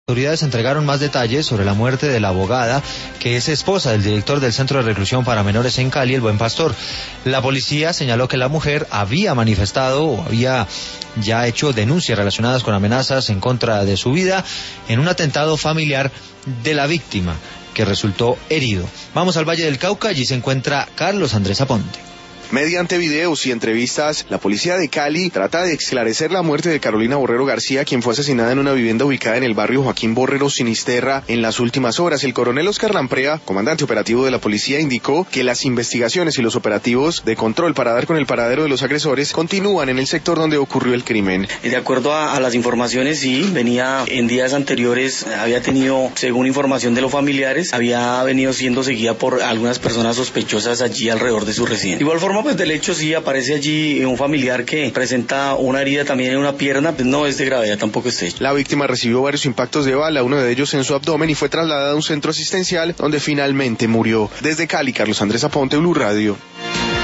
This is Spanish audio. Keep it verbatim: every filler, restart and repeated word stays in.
Las autoridades entregaron más detalles sobre la muerte de la abogada, que es esposa del director del Centro de Reclusión para Menores en Cali, El Buen Pastor. La policía señaló que la mujer había manifestado o había ya hecho denuncias relacionadas con amenazas en contra de su vida en un atentado familiar de la víctima, que resultó herido. Vamos al Valle del Cauca, allí se encuentra Carlos Andrés Aponte. Mediante videos y entrevistas, la policía de Cali trata de esclarecer la muerte de Carolina Borrero García, quien fue asesinada en una vivienda ubicada en el barrio Joaquín Borrero, Sinisterra, en las últimas horas. El coronel Oscar Lamprea, comandante operativo de la policía, indicó que las investigaciones y los operativos de control para dar con el paradero de los agresores continúan en el sector donde ocurrió el crimen. De acuerdo a, a las informaciones, sí, venía en días anteriores, había tenido, según información de los familiares, había venido siendo seguida por algunas personas sospechosas allí alrededor de su residencia. De igual forma, pues del hecho sí aparece allí un familiar que presenta una herida también en una pierna, pues no es de gravedad tampoco este hecho. La víctima recibió varios impactos de bala, uno de ellos en su abdomen, y fue trasladada a un centro asistencial donde finalmente murió. Desde Cali, Carlos Andrés Aponte, Blue Radio.